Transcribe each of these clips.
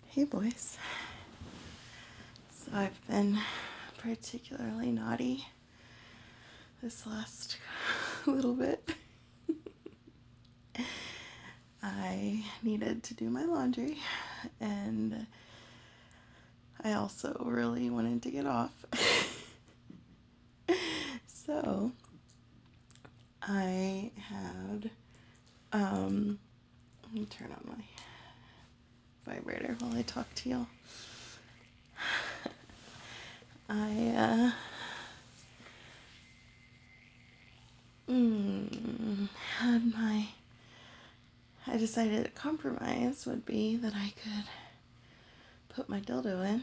Hey boys. So I've been particularly naughty this last little bit. I needed to do my laundry and I also really wanted to get off. So I had let me turn on my vibrator while I talk to y'all. I had my I decided a compromise would be that I could put my dildo in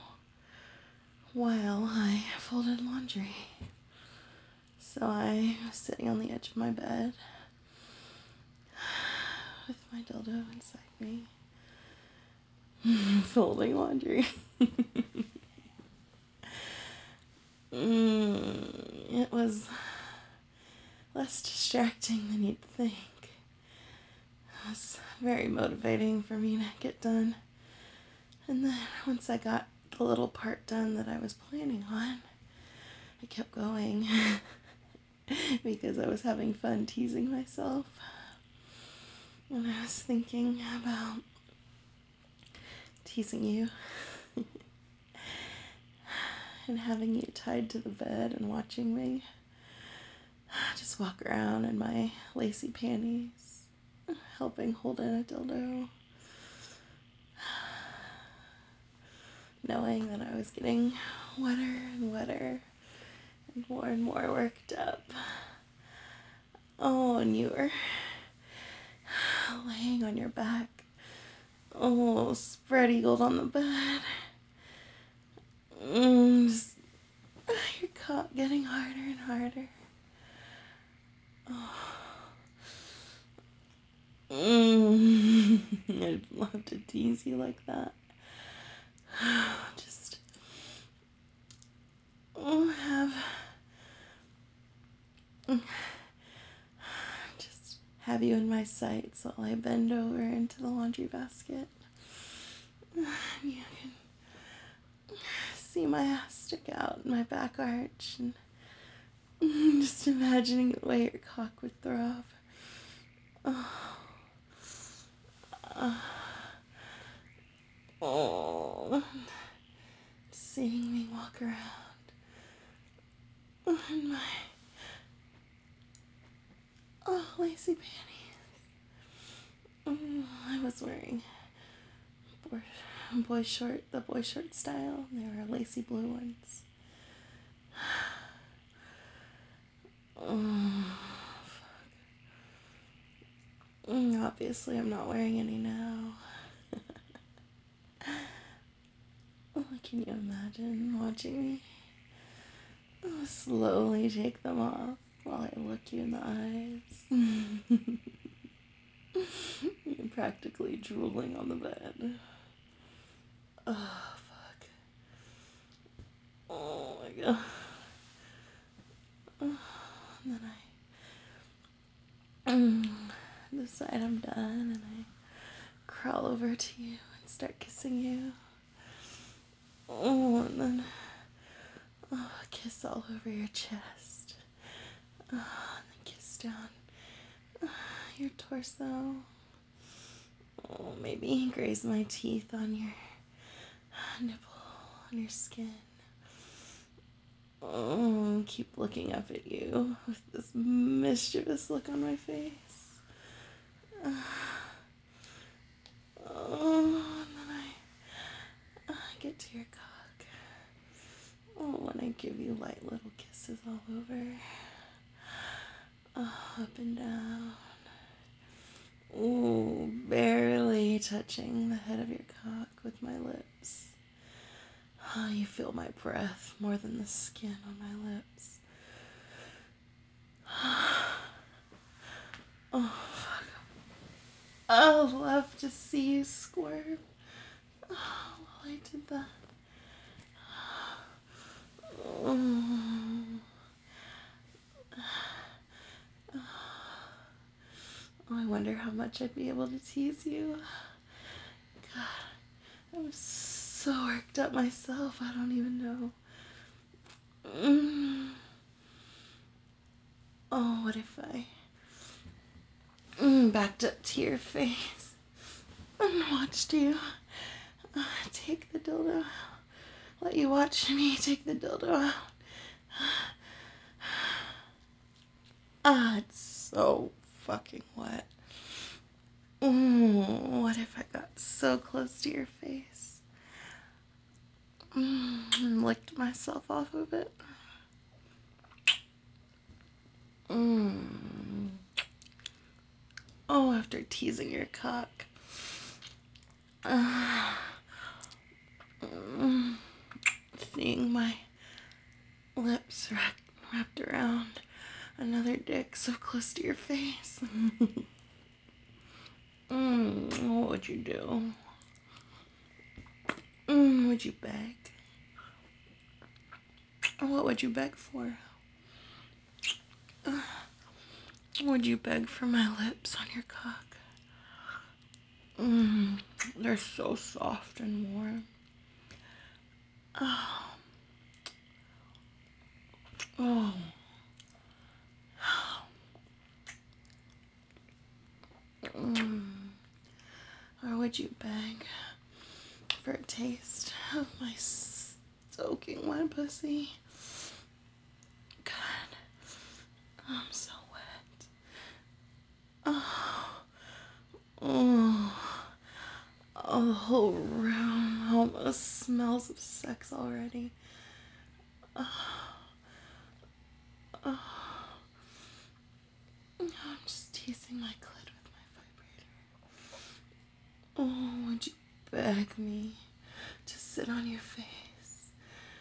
while I folded laundry. So I was sitting on the edge of my bed with my dildo inside me, folding laundry. It was less distracting than you'd think. It was very motivating for me to get done. And then once I got the little part done that I was planning on, I kept going because I was having fun teasing myself. And I was thinking about teasing you and having you tied to the bed and watching me just walk around in my lacy panties, helping hold in a dildo, knowing that I was getting wetter and wetter and more worked up. Oh, and you were laying on your back, oh, spread eagled on the bed. Just your cock getting harder and harder. Oh. I'd love to tease you like that. Just have just have you in my sights while I bend over into the laundry basket. You can see my ass stick out and my back arch, and just imagining the way your cock would throb. Oh. Oh. Seeing me walk around in my lacy panties. I was wearing the boy short style. They were lacy blue ones. Oh, obviously, I'm not wearing any now. Can you imagine watching me slowly take them off while I look you in the eyes? You're practically drooling on the bed. Oh, fuck. Oh my god. Oh, and then I decide I'm done and I crawl over to you and start kissing you. Oh, and then kiss all over your chest. And then kiss down your torso. Oh, maybe graze my teeth on your nipple, on your skin. Oh, keep looking up at you with this mischievous look on my face. Oh, and then I get to your cock. Oh, and I give you light little kisses all over. Up and down. Ooh, barely touching the head of your cock with my lips. Oh, you feel my breath more than the skin on my lips. Oh, fuck. I'll love to see you squirm. Oh, while I did that. Oh. Oh, I wonder how much I'd be able to tease you. God, I so worked up myself, I don't even know. Mm. Oh, what if I backed up to your face and watched you take the dildo out? Let you watch me take the dildo out. It's so fucking wet. What if I got so close to your face and licked myself off of it? Oh, after teasing your cock. Seeing my lips wrapped around another dick so close to your face. What would you do? Would you beg? What would you beg for? Would you beg for my lips on your cock? They're so soft and warm. Oh. Or would you beg for a taste of my soaking wet pussy? God, I'm so wet. Oh, the whole room almost smells of sex already. I'm just teasing my clit with my vibrator. Oh, would you beg me to sit on your face?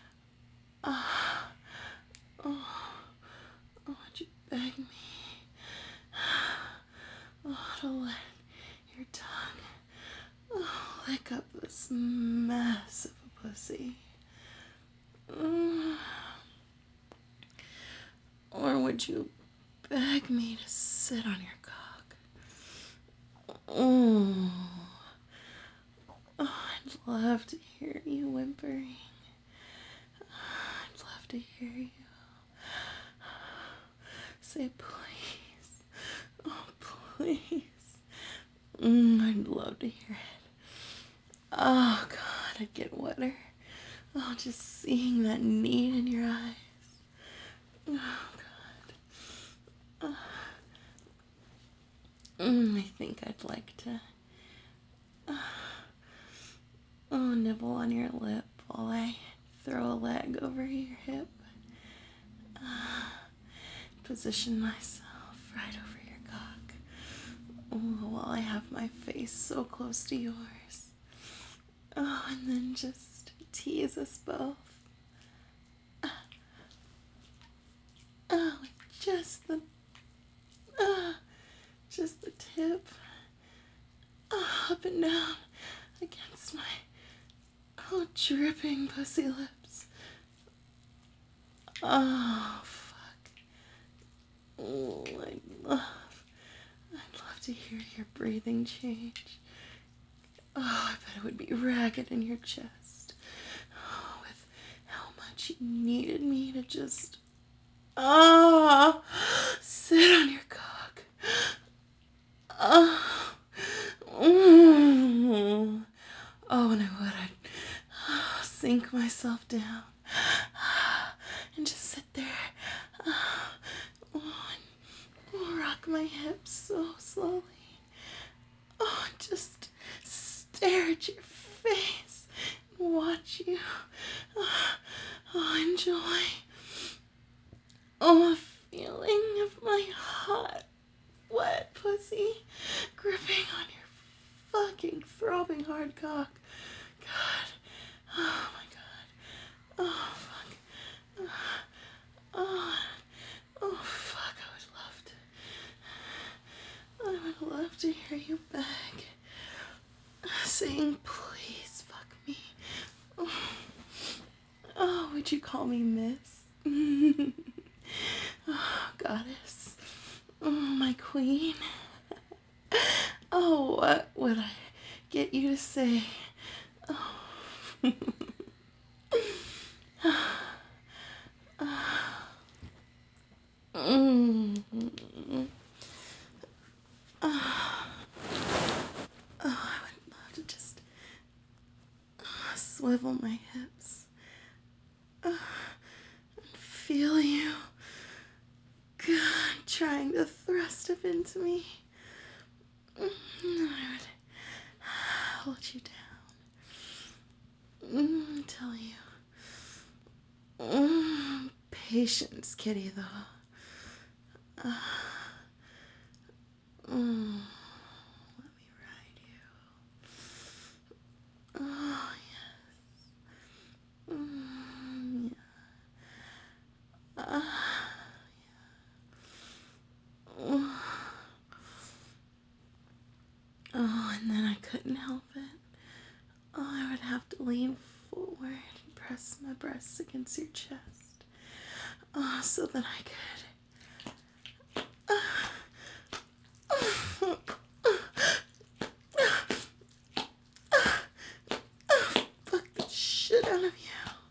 Would you beg me to let your tongue lick up this mess of a pussy? Or would you beg me to sit on your cock? Oh, I'd love to hear you whimpering. I'd love to hear you say please. Oh, please. I'd love to hear it. Oh, God, I'd get wetter. Oh, just seeing that need in your eyes. Oh, God. I think I'd like to nibble on your lip while I throw a leg over your hip. Position myself right over your cock. While I have my face so close to yours. And then just tease us both. With just the tip. Up and down against my dripping pussy lips. Oh, fuck. I'd love to hear your breathing change. I bet it would be ragged in your chest. With how much you needed me to just, sit on your cock. And I'd sink myself down and just sit there and rock my hips so slowly. Just stare at your face and watch you enjoy a feeling of my hot, wet pussy gripping on your fucking throbbing hard cock. God. Oh my God. Oh fuck. Oh, oh fuck. I would love to hear you beg, saying, please fuck me. Oh, would you call me miss? Oh, goddess. Oh, my queen. Oh, what would I get you to say? I would love to just swivel my hips and feel you trying to thrust it into me. And I would hold you down. Tell you. Patience, kitty, though. Let me ride you. Oh, yeah. Yeah. Oh, and then I couldn't help it. Oh, I would have to lean forward and press my breasts against your chest. Oh, so that I could. Fuck the shit out of you.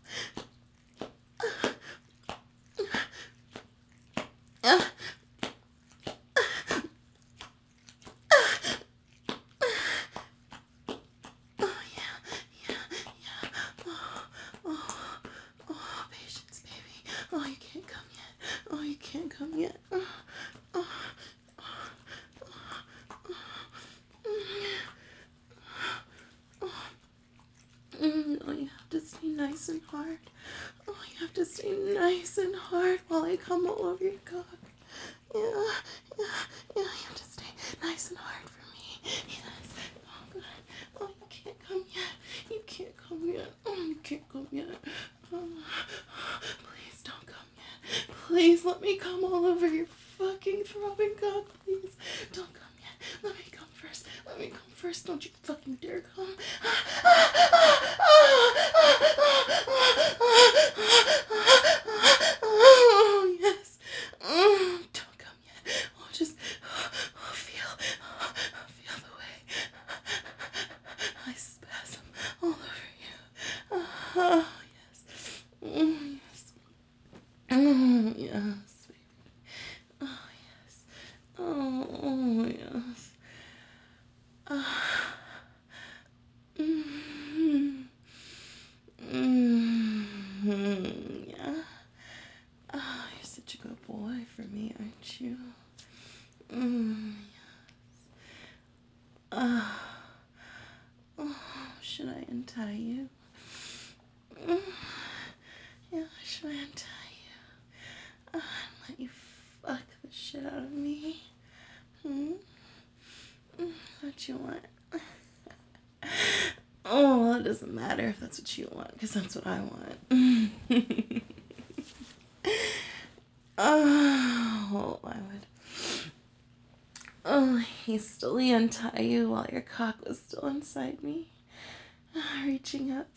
Oh, yeah, yeah, yeah. Oh, patience, baby. Oh, you can't come yet. Oh, you can't come yet. Oh, you have to stay nice and hard. Oh, you have to stay nice and hard while I come all over your cock. Yeah, yeah, yeah, you have to stay nice and hard for me. Yes. Oh, God. Oh, you can't come yet. You can't come yet. Oh, you can't come yet. Oh, please don't come yet. Please let me come all over your fucking throbbing cock, please. Don't come yet. Let me come first. Let me come first. Don't you fucking dare come. Oh, yes. Don't come yet. Oh, just feel the way I spasm all over you. Oh, yes. Yes. Yes, baby. Oh, yes. Oh, yes. Mm, yeah. Oh, you're such a good boy for me, aren't you? Mm, oh, should I untie you? Yeah, should I untie you? And let you fuck the shit out of me? What you want? Oh, well, it doesn't matter if that's what you want, because that's what I want. Oh, I would hastily untie you while your cock was still inside me, reaching up.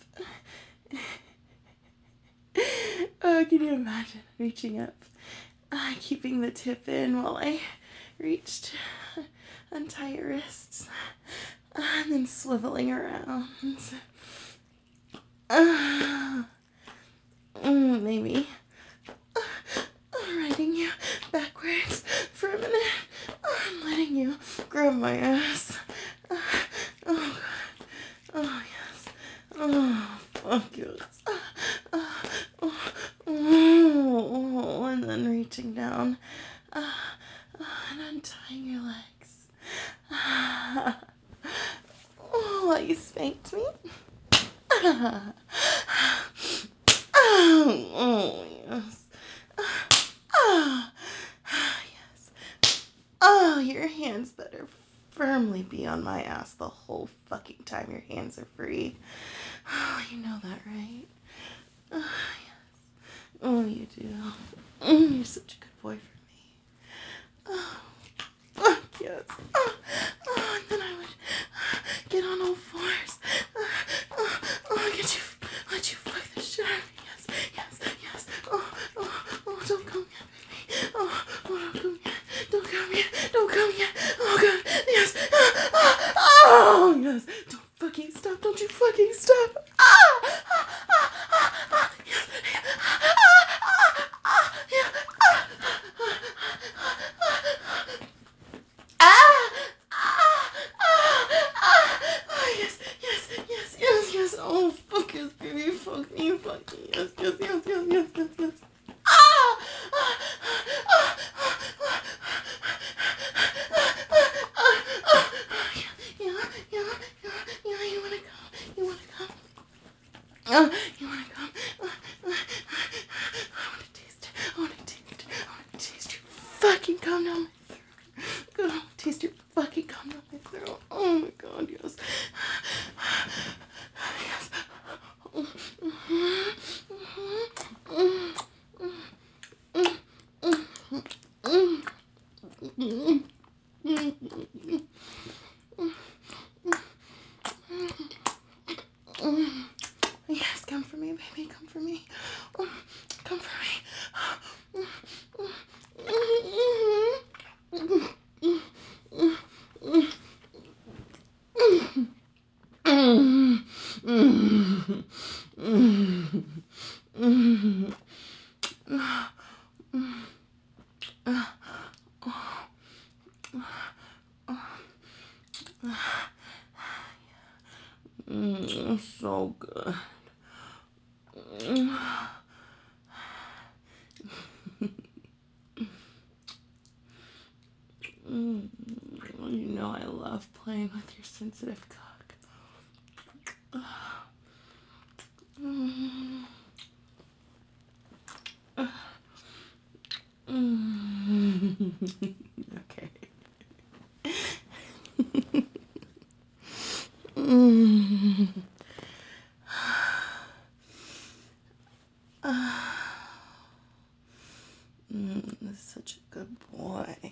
Oh, can you imagine reaching up, keeping the tip in while I reached, untie your wrists, and then swiveling around. Maybe riding you backwards for a minute. I'm letting you grab my ass. Oh, God. Oh, yes. Oh, fuck yes. And then reaching down and untying your legs. While you spanked me. Oh, yes. Yes. Oh, your hands better firmly be on my ass the whole fucking time your hands are free. Oh, you know that, right? Oh, yes. Oh, you do. You're such a good boy for me. Yes. And then I would get on all fours. Let you fuck the shit out of me. Yes, yes, yes. Don't come yet, baby. Don't come yet. Don't come yet. Don't come yet. Oh, God. Yes. Oh, yes. Don't fucking stop. Don't you fucking stop. You wanna come? I wanna taste it. I wanna taste it. I wanna taste your fucking cum down my throat. God, I wanna taste your fucking cum down my throat. Oh my god, yes. Yes. Yes, come for me, baby. Come for me. Come for me. So good. You know I love playing with your sensitive cock. Okay. This is such a good boy.